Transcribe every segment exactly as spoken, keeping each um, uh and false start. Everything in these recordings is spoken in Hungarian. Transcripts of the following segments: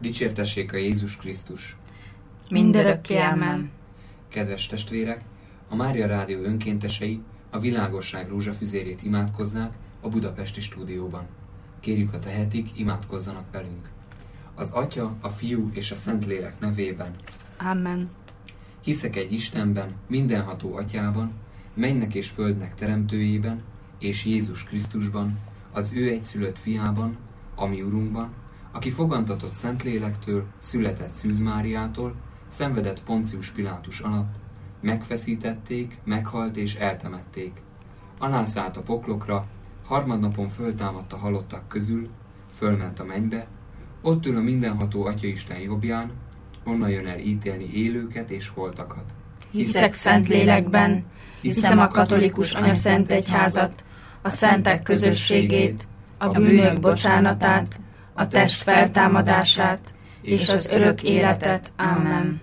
Dicsértessék a Jézus Krisztus! Mindörökké ámen. Kedves testvérek, a Mária Rádió önkéntesei a világosság rózsafüzérét imádkozzák a budapesti stúdióban. Kérjük, ha tehetik, imádkozzanak velünk. Az Atya, a Fiú és a Szentlélek nevében. Amen. Hiszek egy Istenben, mindenható Atyában, mennek és földnek teremtőjében, és Jézus Krisztusban, az ő egyszülött fiában, a mi Urunkban, aki fogantatott Szentlélektől, született Szűz Máriától, szenvedett Poncius Pilátus alatt, megfeszítették, meghalt és eltemették. Alászállt a poklokra, harmadnapon föltámadt a halottak közül, fölment a mennybe, ott ül a mindenható Atyaisten jobbján, onnan jön el ítélni élőket és holtakat. Hiszek Szentlélekben, hiszem a katolikus anyaszentegyházat, a szentek közösségét, a bűnök bocsánatát, a test feltámadását és az örök életet. Amen.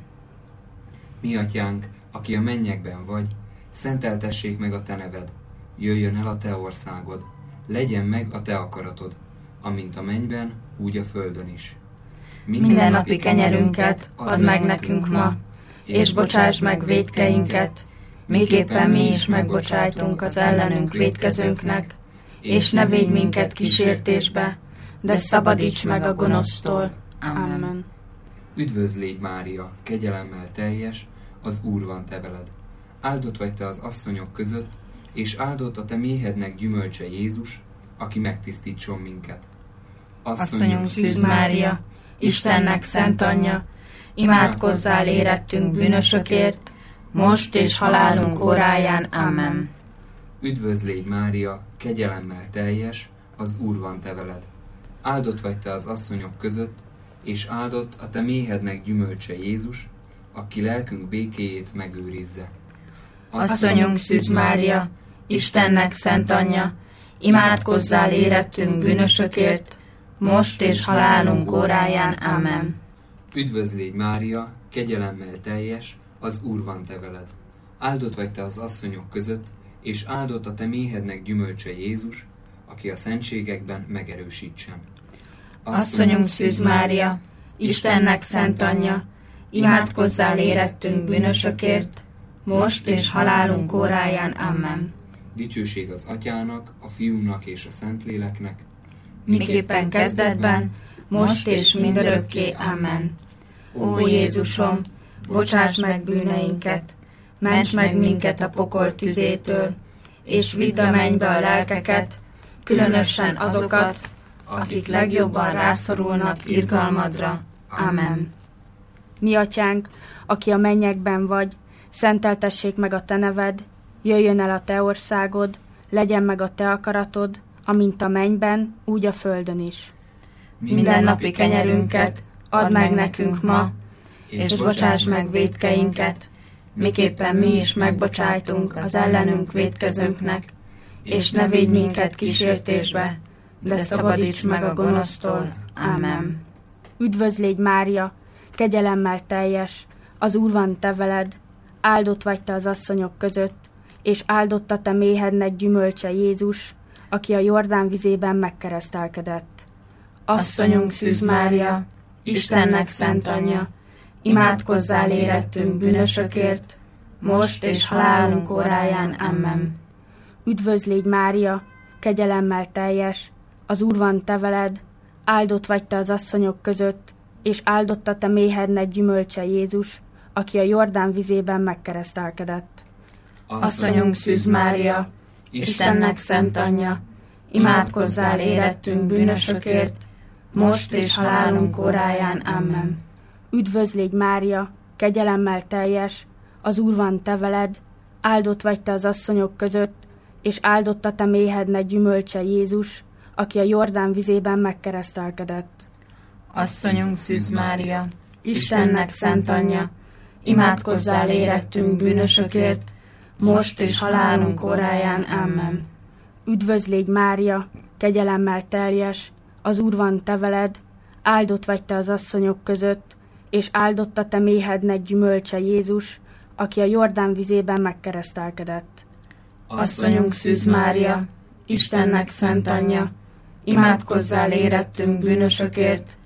Mi Atyánk, aki a mennyekben vagy, szenteltessék meg a te neved, jöjjön el a te országod, legyen meg a te akaratod, amint a mennyben, úgy a földön is. Minden napi kenyerünket add meg nekünk ma, és bocsáss meg vétkeinket, miképpen mi is megbocsájtunk az ellenünk vétkezőnknek, és ne védj minket kísértésbe, de szabadíts meg a gonosztól. Amen. Üdvözlégy Mária, kegyelemmel teljes, az Úr van te veled. Áldott vagy te az asszonyok között, és áldott a te méhednek gyümölcse Jézus, aki megtisztítson minket. Asszonyunk Szűz Mária, Istennek szent anyja, imádkozzál érettünk bűnösökért, most és halálunk óráján. Amen. Üdvözlégy Mária, kegyelemmel teljes, az Úr van te veled. Áldott vagy te az asszonyok között, és áldott a te méhednek gyümölcse Jézus, aki lelkünk békéjét megőrizze. Asszonyunk Szűz Mária, Istennek szent anyja, imádkozzál érettünk bűnösökért, most és halálunk óráján. Amen. Üdvözlégy Mária, kegyelemmel teljes, az Úr van te veled. Áldott vagy te az asszonyok között, és áldott a te méhednek gyümölcse Jézus, aki a szentségekben megerősítsen. Asszonyunk Szűz Mária, Istennek szent anyja, imádkozzál érettünk bűnösökért, most és halálunk óráján. Amen. Dicsőség az Atyának, a Fiúnak és a Szentléleknek, miképpen kezdetben, most és mindörökké. Amen. Ó Jézusom, bocsáss meg bűneinket, ments meg minket a pokol tüzétől, és vidd a mennybe a lelkeket, különösen azokat, akik legjobban rászorulnak irgalmadra. Amen. Mi Atyánk, aki a mennyekben vagy, szenteltessék meg a te neved, jöjjön el a te országod, legyen meg a te akaratod, amint a mennyben, úgy a földön is. Minden napi kenyerünket add meg nekünk ma, és bocsáss meg vétkeinket, miképpen mi is megbocsájtunk az ellenünk vétkezőnknek, és ne védj minket kísértésbe, de szabadíts meg a gonosztól. Amen. Üdvözlégy Mária, kegyelemmel teljes, az Úr van te veled, áldott vagy te az asszonyok között, és áldott a te méhednek gyümölcse Jézus, aki a Jordán vizében megkeresztelkedett. Asszonyunk Szűz Mária, Istennek szent anyja, imádkozzál érettünk bűnösökért, most és halálunk óráján. Amen. Üdvözlégy Mária, kegyelemmel teljes, az Úr van te veled, áldott vagy te az asszonyok között, és áldott a te méhednek gyümölcse Jézus, aki a Jordán vizében megkeresztelkedett. Asszonyunk Szűz Mária, Istennek szent anyja, imádkozzál érettünk bűnösökért, most és halálunk óráján. Amen. Üdvözlégy Mária, kegyelemmel teljes, az Úr van te veled, áldott vagy te az asszonyok között, és áldott a te méhednek gyümölcse Jézus, aki a Jordán vizében megkeresztelkedett. Asszonyunk Szűz Mária, Istennek szent anyja, imádkozzál érettünk bűnösökért, most és halálunk óráján. Amen. Üdvözlégy Mária, kegyelemmel teljes, az Úr van te veled, áldott vagy te az asszonyok között, és áldott a te méhednek gyümölcse Jézus, aki a Jordán vizében megkeresztelkedett. Asszonyunk Szűz Mária, Istennek szent anyja, imádkozzál érettünk bűnösökért,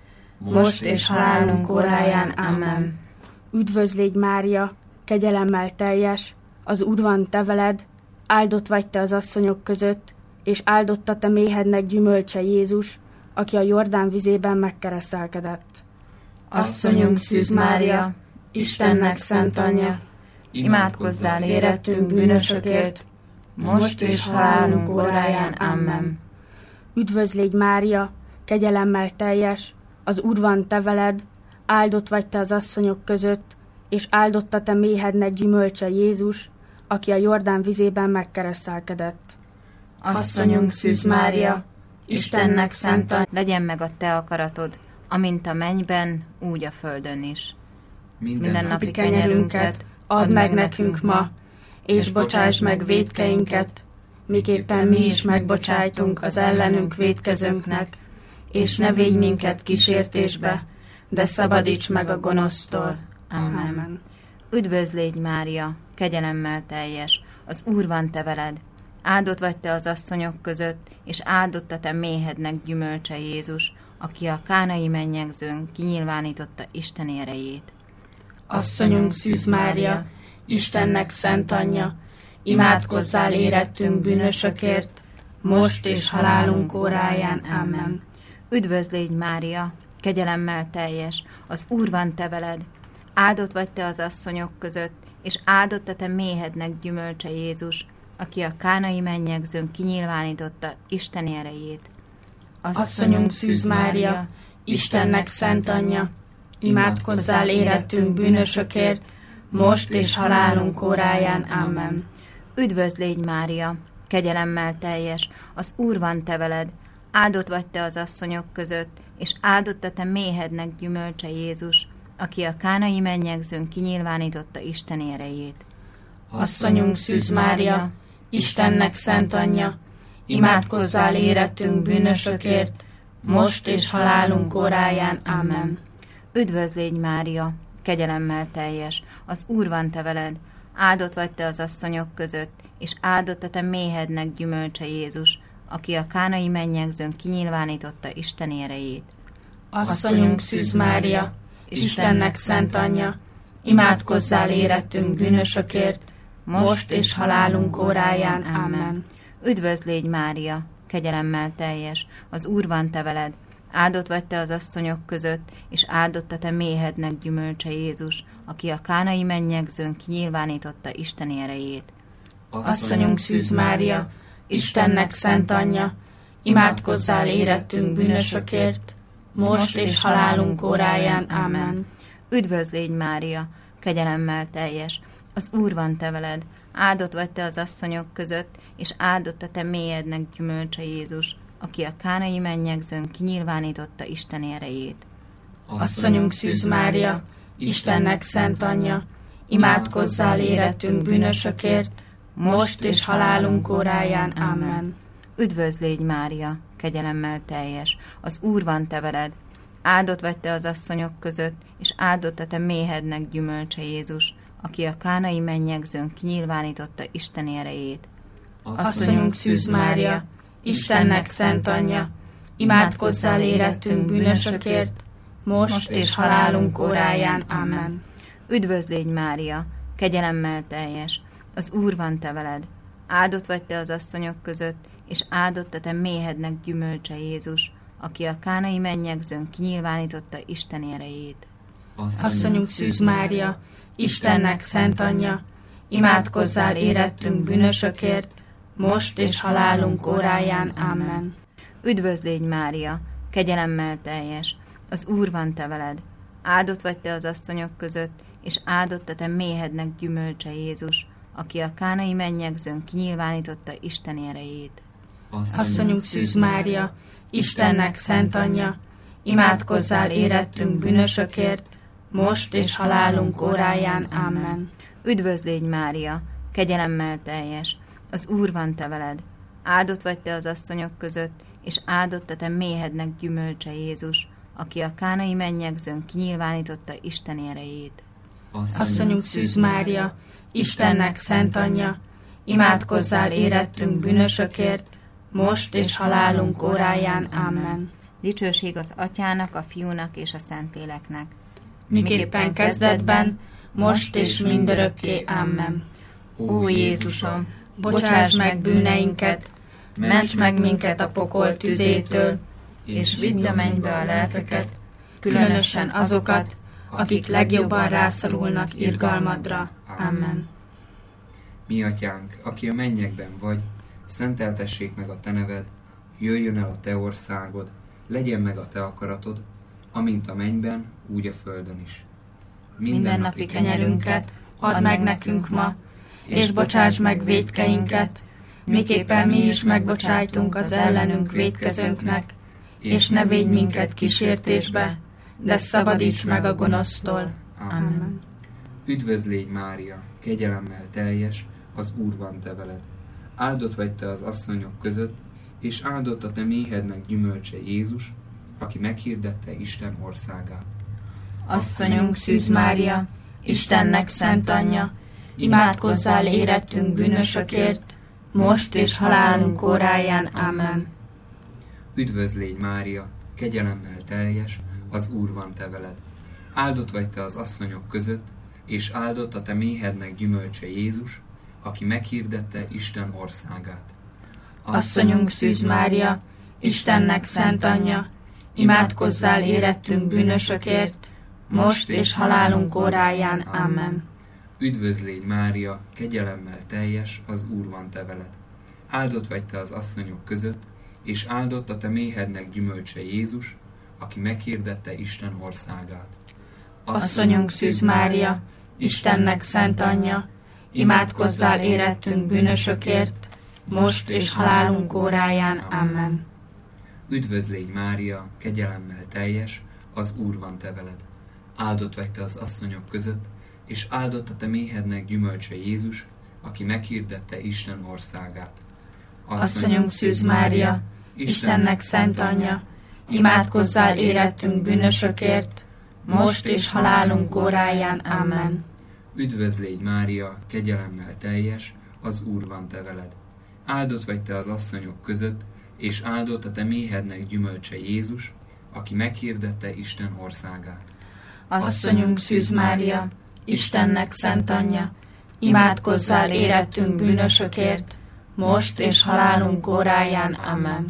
most és halálunk óráján. Amen. Üdvözl légy, Mária, kegyelemmel teljes, az Úr van te veled, áldott vagy te az asszonyok között, és áldott a te méhednek gyümölcse Jézus, aki a Jordán vizében megkeresztelkedett. Asszonyunk Szűz Mária, Istennek szent anyja, imádkozzál érettünk bűnösökért, most és halálunk óráján. Amen. Üdvözl légy, Mária, kegyelemmel teljes, az Úr van te veled, áldott vagy te az asszonyok között, és áldott a te méhednek gyümölcse Jézus, aki a Jordán vizében megkeresztelkedett. Asszonyunk Szűz Mária, Istennek szent anyja, legyen meg a te akaratod, amint a mennyben, úgy a földön is. Minden, Minden napi kenyerünket add meg nekünk ma, és bocsáss meg vétkeinket, miképpen mi is megbocsájtunk az ellenünk vétkezőnknek, és ne védj minket kísértésbe, de szabadíts meg a gonosztól. Amen. Amen. Üdvözl légy, Mária, kegyelemmel teljes, az Úr van te veled, áldott vagy te az asszonyok között, és áldott a te méhednek gyümölcse Jézus, aki a kánai mennyegzőn kinyilvánította Isten erejét. Asszonyunk Szűz Mária, Istennek szent anyja, imádkozzál érettünk bűnösökért, most és halálunk óráján. Amen. Üdvözl légy, Mária, kegyelemmel teljes, az Úr van te veled, áldott vagy te az asszonyok között, és áldott a te méhednek gyümölcse Jézus, aki a kánai mennyegzőn kinyilvánította Isten erejét. Asszonyunk Szűz Mária, Istennek szent anyja, imádkozzál érettünk bűnösökért, most és halálunk óráján. Amen. Üdvözl légy, Mária, kegyelemmel teljes, az Úr van te veled, áldott vagy te az asszonyok között, és áldott a te méhednek gyümölcse Jézus, aki a kánai mennyegzőn kinyilvánította Isten erejét. Asszonyunk Szűz Mária, Istennek szent anyja, imádkozzál érettünk bűnösökért, most és halálunk óráján. Amen. Üdvözl légy, Mária, kegyelemmel teljes, az Úr van te veled, áldott vagy te az asszonyok között, és áldott a te méhednek gyümölcse Jézus, aki a kánai mennyegzőn kinyilvánította Isten erejét. Asszonyunk Szűz Mária, Istennek szent anyja, imádkozzál érettünk bűnösökért, most és halálunk óráján. Amen. Üdvözl légy, Mária, kegyelemmel teljes, az Úr van te veled, áldott vagy te az asszonyok között, és áldott a te méhednek gyümölcse Jézus, aki a kánai mennyegzőn kinyilvánította Isten erejét. Asszonyunk Szűz Mária, Istennek szent anyja, imádkozzál érettünk bűnösökért, most és halálunk óráján. Amen. Üdvözl légy, Mária, kegyelemmel teljes, az Úr van te veled, áldott vagy te az asszonyok között, és áldott a te méhednek gyümölcse Jézus, aki a kánai mennyegzőn kinyilvánította Isten erejét. Asszonyunk Szűz Mária, Istennek szent anyja, imádkozzál érettünk bűnösökért, most és halálunk óráján. Amen. Üdvözl légy, Mária, kegyelemmel teljes, az Úr van te veled, áldott vagy te az asszonyok között, és áldott a te méhednek gyümölcse Jézus, aki a kánai mennyegzőn kinyilvánította Isten erejét. Asszonyunk Szűz Mária, Istennek szent anyja, imádkozzál érettünk bűnösökért, most és halálunk óráján. Amen. Üdvözl légy, Mária, kegyelemmel teljes, az Úr van te veled, áldott vagy te az asszonyok között, és áldott a te méhednek gyümölcse Jézus, aki a kánai mennyegzőn kinyilvánította Isten erejét. Asszonyunk Szűz Mária, Istennek szent anyja, imádkozzál érettünk bűnösökért, most és halálunk óráján. Amen. Üdvözl légy, Mária, kegyelemmel teljes, az Úr van te veled, áldott vagy te az asszonyok között, és áldott a te méhednek gyümölcse Jézus, aki a kánai mennyegzőn kinyilvánította Isten erejét. Asszonyunk Szűz Mária, Istennek szent anyja, imádkozzál érettünk bűnösökért, most és halálunk óráján. Amen. Üdvözl légy, Mária, kegyelemmel teljes, az Úr van te veled, áldott vagy te az asszonyok között, és áldott a te méhednek gyümölcse Jézus, aki a kánai mennyegzőn kinyilvánította Isten erejét. Asszonyunk Szűz Mária, Istennek szent anyja, imádkozzál érettünk bűnösökért, most és halálunk óráján. Amen. Dicsőség az Atyának, a Fiúnak és a Szentléleknek. Miképpen kezdetben, most és mindörökké. Amen. Ó Jézusom, Bocsáss meg bűneinket, ments meg minket a pokol tüzétől, és vidd a mennybe a lelkeket, különösen azokat, akik legjobban rászorulnak irgalmadra. Amen. Mi atyánk, aki a mennyekben vagy, szenteltessék meg a te neved, jöjjön el a te országod, legyen meg a te akaratod, amint a mennyben, úgy a földön is. Mindennapi kenyerünket add meg nekünk ma, és bocsáss meg vétkeinket, miképpen mi is megbocsájtunk az ellenünk vétkezőnknek, és ne védj minket kísértésbe, de szabadíts meg a gonosztól. Amen. Üdvözl légy, Mária, kegyelemmel teljes, az Úr van te veled. Áldott vagy te az asszonyok között, és áldott a te méhednek gyümölcse Jézus, aki meghirdette Isten országát. Asszonyunk Szűz Mária, Istennek szent anyja, imádkozzál érettünk bűnösökért, most és halálunk óráján. Amen. Üdvözl légy, Mária, kegyelemmel teljes, az Úr van te veled. Áldott vagy te az asszonyok között, és áldott a te méhednek gyümölcse Jézus, aki meghirdette Isten országát. Asszonyunk Szűz Mária, Istennek szent anyja, imádkozzál érettünk bűnösökért, most és halálunk óráján. Amen. Üdvözl légy, Mária, kegyelemmel teljes, az Úr van te veled. Áldott vagy te az asszonyok között, és áldott a te méhednek gyümölcse Jézus, aki meghirdette Isten országát. Asszonyunk Szűz Mária, Istennek szent anyja, imádkozzál érettünk bűnösökért, most és halálunk óráján. Amen. Üdvözl légy, Mária, kegyelemmel teljes, az Úr van te veled. Áldott vagy te az asszonyok között, és áldott a te méhednek gyümölcse Jézus, aki meghirdette Isten országát. Asszonyunk Szűz Mária, Istennek szent anyja, imádkozzál érettünk bűnösökért, most és halálunk óráján. Amen. Üdvözl légy, Mária, kegyelemmel teljes, az Úr van te veled. Áldott vagy te az asszonyok között, és áldott a te méhednek gyümölcse Jézus, aki meghirdette Isten országát. Asszonyunk Szűz Mária, Istennek szent anyja, imádkozzál érettünk bűnösökért, most és halálunk óráján. Amen.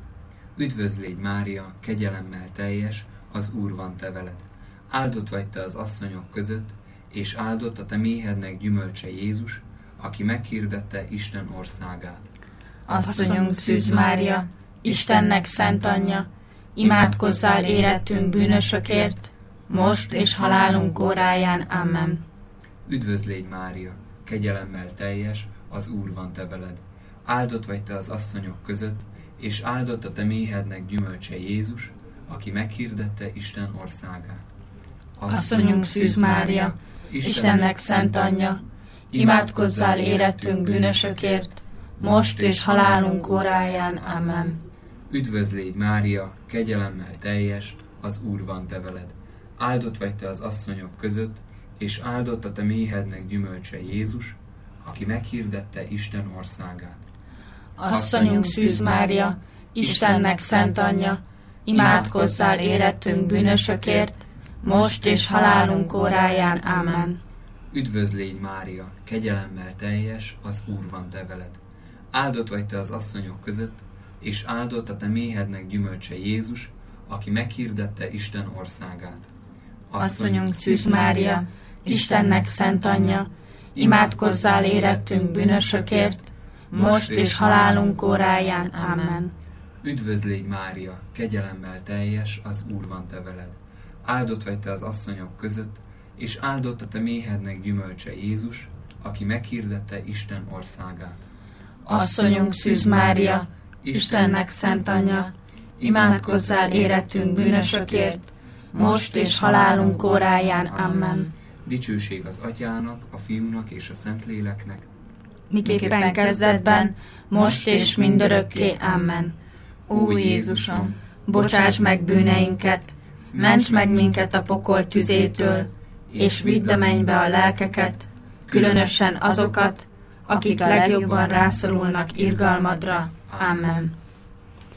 Üdvözl légy, Mária, kegyelemmel teljes, az Úr van te veled. Áldott vagy te az asszonyok között, és áldott a te méhednek gyümölcse Jézus, aki meghirdette Isten országát. Asszonyunk Szűz Mária, Istennek szent anyja, imádkozzál érettünk bűnösökért, most és halálunk óráján. Amen. Üdvözl légy, Mária, kegyelemmel teljes, az Úr van te veled. Áldott vagy te az asszonyok között, és áldott a te méhednek gyümölcse Jézus, aki meghirdette Isten országát. Asszonyunk Szűz Mária, Istennek szent anyja, imádkozzál érettünk bűnösökért, most és halálunk óráján. Amen. Üdvözl légy, Mária, kegyelemmel teljes, az Úr van te veled. Áldott vagy te az asszonyok között, és áldott a te méhednek gyümölcse Jézus, aki meghirdette Isten országát. Asszonyunk Szűz Mária, Istennek szent anyja, imádkozzál érettünk bűnösökért, most és halálunk óráján. Amen. Üdvözl légy, Mária, kegyelemmel teljes, az Úr van te veled. Áldott vagy te az asszonyok között, és áldott a te méhednek gyümölcse Jézus, aki meghirdette Isten országát. Asszonyunk Szűz Mária, Istennek szent anyja, imádkozzál érettünk bűnösökért, most és halálunk óráján. Amen. Üdvözl légy, Mária, kegyelemmel teljes, az Úr van te veled. Áldott vagy te az asszonyok között, és áldott a te méhednek gyümölcse Jézus, aki meghirdette Isten országát. Asszonyunk Szűz Mária, Istennek szent anyja, imádkozzál érettünk bűnösökért, most és halálunk óráján. Amen. Dicsőség az Atyának, a Fiúnak és a Szentléleknek, miképpen kezdetben, most és mindörökké. Amen. Ó Jézusom, bocsáss meg bűneinket, ments meg minket a pokol tüzétől, és vidd a mennybe a lelkeket, különösen azokat, akik legjobban rászorulnak irgalmadra. Amen.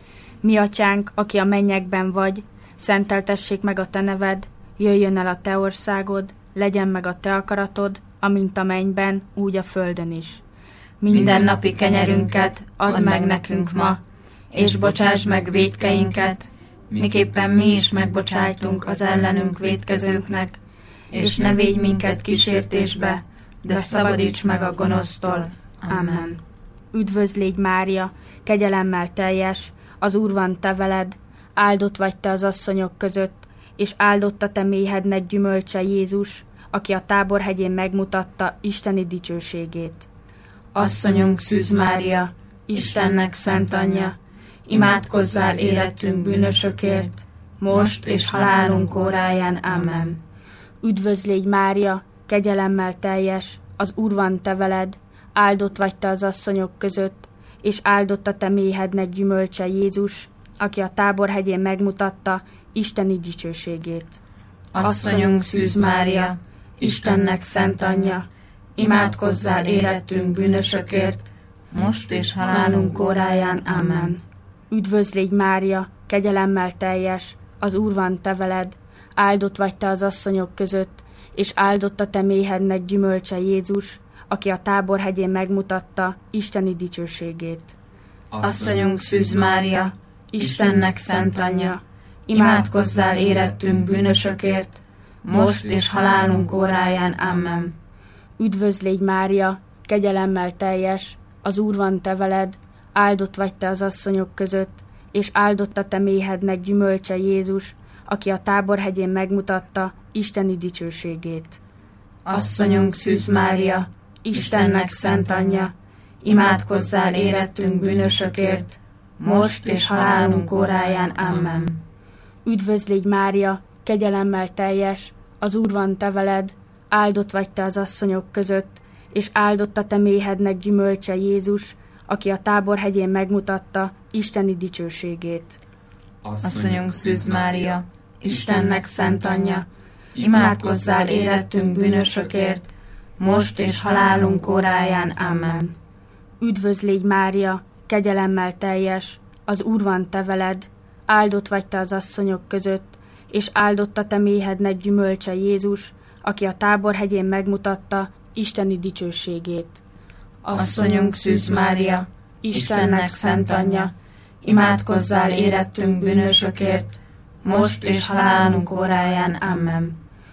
Mi atyánk, aki a mennyekben vagy, szenteltessék meg a te neved, jöjjön el a te országod, legyen meg a te akaratod, amint a mennyben, úgy a földön is. Minden napi kenyerünket add meg nekünk ma, és bocsáss meg vétkeinket, miképpen mi is megbocsájtunk az ellenünk vétkezőknek, és ne védj minket kísértésbe, de szabadíts meg a gonosztól. Amen. Üdvözl légy Mária, kegyelemmel teljes, az Úr van te veled, áldott vagy te az asszonyok között, és áldott a te méhednek gyümölcse Jézus, aki a Tábor hegyén megmutatta isteni dicsőségét. Asszonyunk Szűz Mária, Istennek szent anyja, imádkozzál érettünk bűnösökért, most és halálunk óráján. Amen. Üdvözl légy Mária, kegyelemmel teljes, az Úr van te veled, áldott vagy te az asszonyok között, és áldott a te méhednek gyümölcse Jézus, aki a Tábor hegyén megmutatta isteni dicsőségét. Asszonyunk Szűz Mária, Istennek szent anyja, imádkozzál érettünk bűnösökért, most és halálunk óráján. Amen. Üdvözl légy Mária, kegyelemmel teljes, az Úr van te veled, áldott vagy te az asszonyok között, és áldott a te méhednek gyümölcse Jézus, aki a Tábor hegyén megmutatta isteni dicsőségét. Asszonyunk Szűz Mária, Istennek szent anyja, imádkozzál érettünk bűnösökért, most és halálunk óráján. Amen. Üdvözl légy Mária, kegyelemmel teljes, az Úr van te veled, áldott vagy te az asszonyok között, és áldott a te méhednek gyümölcse Jézus, aki a Tábor hegyén megmutatta isteni dicsőségét. Asszonyunk Szűz Mária, Istennek szent anyja, imádkozzál érettünk bűnösökért, most és halálunk óráján. Amen. Üdvözl légy Mária, kegyelemmel teljes, az Úr van te veled, áldott vagy te az asszonyok között, és áldott a te méhednek gyümölcse Jézus, aki a Tábor hegyén megmutatta isteni dicsőségét. Asszonyunk Szűz Mária, Istennek szent anyja, imádkozzál érettünk bűnösökért, most és halálunk óráján. Amen. Üdvözl légy Mária, kegyelemmel teljes, az Úr van te veled, áldott vagy te az asszonyok között, és áldott a te méhednek gyümölcse Jézus, aki a Tábor hegyén megmutatta isteni dicsőségét. Asszonyunk Szűz Mária, Istennek szent anyja, imádkozzál érettünk bűnösökért, most és halálunk óráján. Amen.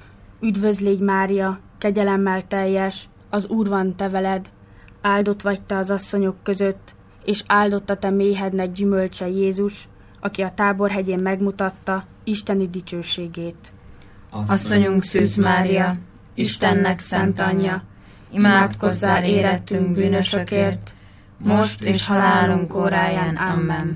Üdvözl légy Mária, kegyelemmel teljes, az Úr van te veled, áldott vagy te az asszonyok között, és áldott a te méhednek gyümölcse Jézus, aki a Tábor hegyén megmutatta isteni dicsőségét. Asszonyunk Szűz Mária, Istennek szent anyja, imádkozzál érettünk bűnösökért, most és halálunk óráján. Amen.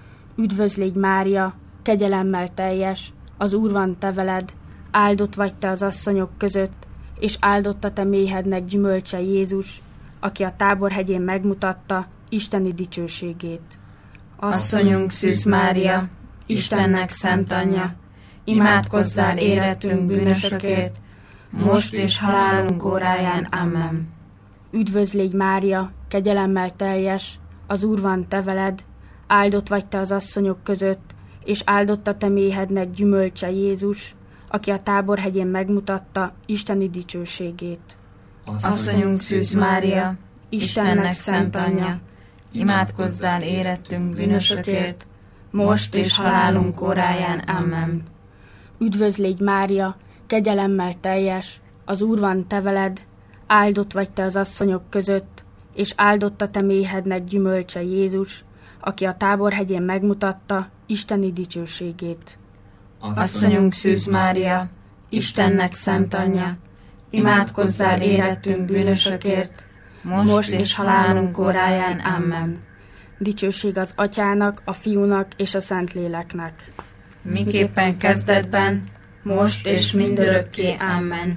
Üdvözl légy Mária, kegyelemmel teljes, az Úr van te veled, áldott vagy te az asszonyok között, és áldott a te méhednek gyümölcse Jézus, aki a Tábor hegyén megmutatta isteni dicsőségét. Asszonyunk Szűz Mária, Istennek szent anyja, imádkozzál érettünk bűnösökért, most és halálunk óráján. Amen. Üdvözl légy Mária, kegyelemmel teljes, az Úr van te veled, áldott vagy te az asszonyok között, és áldott a te méhednek gyümölcse Jézus, aki a Tábor hegyén megmutatta isteni dicsőségét. Asszonyunk Szűz Mária, Istennek szent anyja, imádkozzál érettünk bűnösökért, most és halálunk óráján. Amen. Üdvözl légy Mária, kegyelemmel teljes, az Úr van te veled, áldott vagy te az asszonyok között, és áldott a te méhednek gyümölcse Jézus, aki a Tábor hegyén megmutatta isteni dicsőségét. Asszonyunk Szűz Mária, Istennek szent anyja, imádkozzál érettünk bűnösökért, most, most és halálunk óráján. Amen. Dicsőség az Atyának, a Fiúnak és a Szentléleknek. Miképpen kezdetben, most és mindörökké. Amen.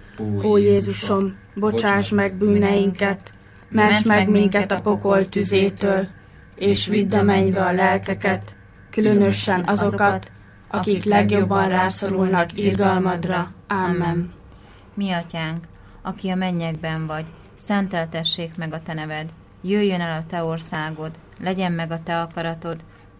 Ó Jézusom, bocsáss meg bűneinket, ments meg minket a pokol tüzétől, és vidd a mennybe a lelkeket, különösen azokat, akik legjobban rászorulnak irgalmadra. Amen. Mi atyánk, aki a mennyekben vagy, szenteltessék meg a te neved, jöjjön el a te országod, legyen meg a te akaratod,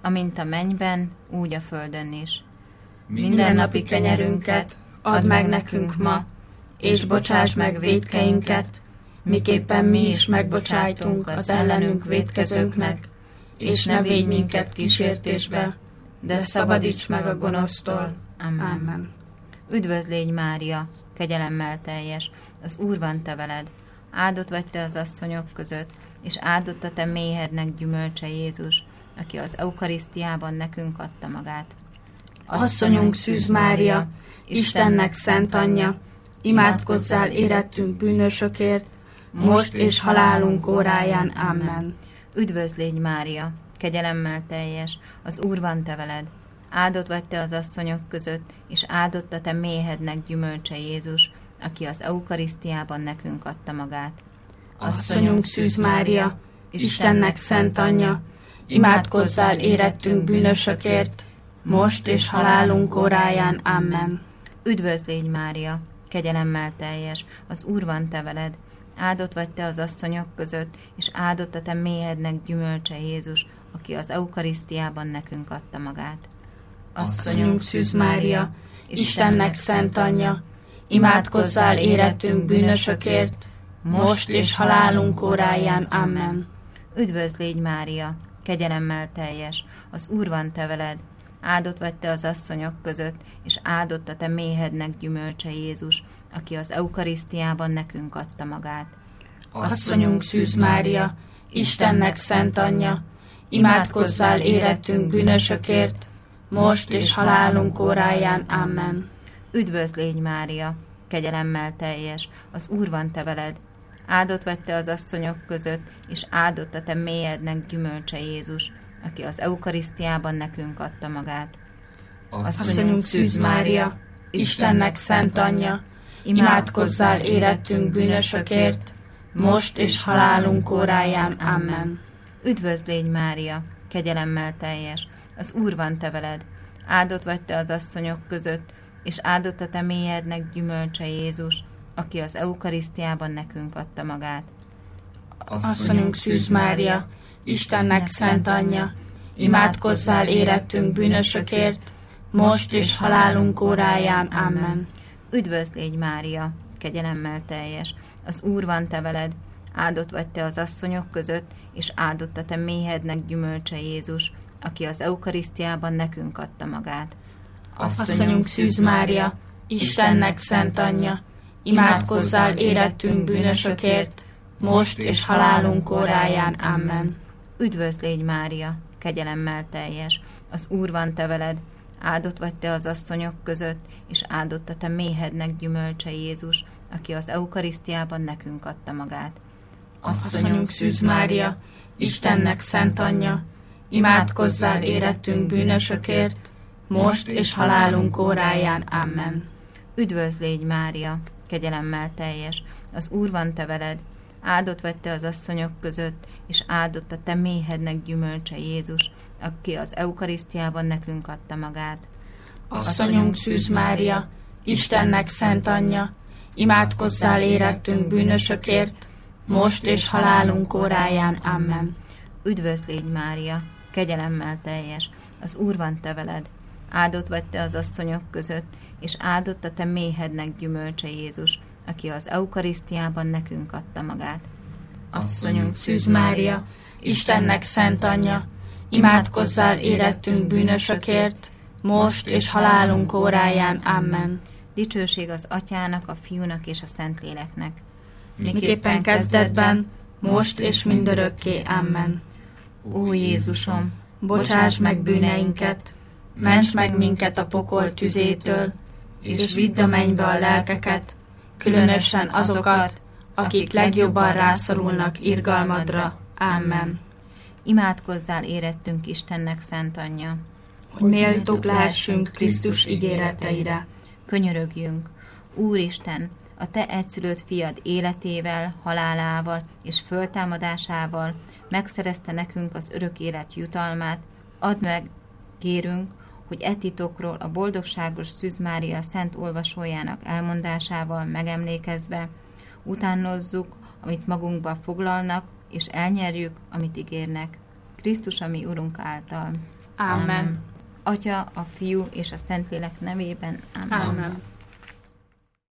amint a mennyben, úgy a földön is. Mindennapi kenyerünket add meg nekünk ma, és bocsáss meg vétkeinket, miképpen mi is megbocsájtunk az ellenünk vétkezőnknek, és ne védj minket kísértésbe, de szabadíts meg a gonosztól. Amen. Amen. Üdvözl légy, Mária, kegyelemmel teljes, az Úr van te veled. Áldott vagy te az asszonyok között, és áldott a te méhednek gyümölcse Jézus, aki az eukarisztiában nekünk adta magát. Asszonyunk Szűz Mária, Istennek szent anyja, imádkozzál érettünk bűnösökért, most és halálunk óráján. Amen. Üdvözl légy, Mária, kegyelemmel teljes, az Úr van te veled. Áldott vagy te az asszonyok között, és áldott a te méhednek gyümölcse Jézus, aki az eukarisztiában nekünk adta magát. Asszonyunk Szűz Mária, Istennek szent anyja, imádkozzál érettünk bűnösökért, most és halálunk óráján. Amen. Üdvözl légy, Mária, kegyelemmel teljes, az Úr van te veled. Áldott vagy te az asszonyok között, és áldott a te méhednek gyümölcse Jézus, aki az eukarisztiában nekünk adta magát. Asszonyunk Szűz Mária, Istennek szent anyja, imádkozzál érettünk bűnösökért, most és halálunk óráján. Amen. Üdvözl légy, Mária, kegyelemmel teljes, az Úr van te veled. Áldott vagy te az asszonyok között, és áldott a te méhednek gyümölcse Jézus, aki az eukarisztiában nekünk adta magát. Asszonyunk Szűz Mária, Istennek szent anyja, imádkozzál érettünk bűnösökért, most és halálunk óráján. Amen. Üdvözl légy, Mária, kegyelemmel teljes, az Úr van te veled. Áldott vagy te az asszonyok között, és áldott a te méhednek gyümölcse Jézus, aki az eukarisztiában nekünk adta magát. Asszonyunk Szűz Mária, Istennek szent anyja, imádkozzál érettünk bűnösökért, most és halálunk óráján. Amen. Üdvözl légy, Mária, kegyelemmel teljes, az Úr van te veled. Áldott vagy te az asszonyok között, és áldott a te méhednek gyümölcse Jézus, aki az eukarisztiában nekünk adta magát. Asszonyunk Szűz Mária, Istennek szent anyja, imádkozzál érettünk bűnösökért, most és halálunk óráján. Amen. Üdvözl légy, Mária, kegyelemmel teljes, az Úr van te veled. Áldott vagy te az asszonyok között, és áldott a te méhednek gyümölcse Jézus, aki az eukarisztiában nekünk adta magát. Asszonyunk Szűz Mária, Istennek szent anyja, imádkozzál érettünk bűnösökért, most és halálunk óráján. Amen. Üdvözl légy, Mária, kegyelemmel teljes, az Úr van te veled. Áldott vagy te az asszonyok között, és áldott a te méhednek gyümölcse Jézus, aki az eukarisztiában nekünk adta magát. Asszonyunk Szűz Mária, Istennek szent anyja, imádkozzál érettünk bűnösökért, most és halálunk óráján. Amen. Üdvözl légy, Mária, kegyelemmel teljes, az Úr van te veled. Áldott vagy te az asszonyok között, és áldott a te méhednek gyümölcse Jézus, aki az eukarisztiában nekünk adta magát. Asszonyunk Szűz Mária, Istennek szent anyja, imádkozzál érettünk bűnösökért, most és halálunk óráján. Amen. Üdvözl légy, Mária, kegyelemmel teljes, az Úr van te veled. Áldott vagy te az asszonyok között, és áldott a te méhednek gyümölcse Jézus, aki az eukarisztiában nekünk adta magát. Asszonyunk Szűz Mária, Istennek szent anyja, imádkozzál érettünk bűnösökért, most és halálunk óráján. Amen. Dicsőség az Atyának, a Fiúnak és a Szentléleknek. Miképpen kezdetben, most és mindörökké. Amen. Ó Jézusom, bocsáss meg bűneinket, ments meg minket a pokol tüzétől, és vidd a mennybe a lelkeket, különösen azokat, akik legjobban rászorulnak irgalmadra. Amen. Imádkozzál érettünk Istennek szent anyja, hogy méltók lehessünk Krisztus ígéreteire. Könyörögjünk, Úristen, a te egyszülött fiad életével, halálával és föltámadásával megszerezte nekünk az örök élet jutalmát. Add meg, kérünk, hogy e titokról a boldogságos Szűz Mária szent olvasójának elmondásával megemlékezve utánozzuk, amit magunkba foglalnak, és elnyerjük, amit ígérnek. Krisztus, a mi Urunk által. Ámen. Atya, a Fiú és a Szentlélek nevében. Amen. Ámen.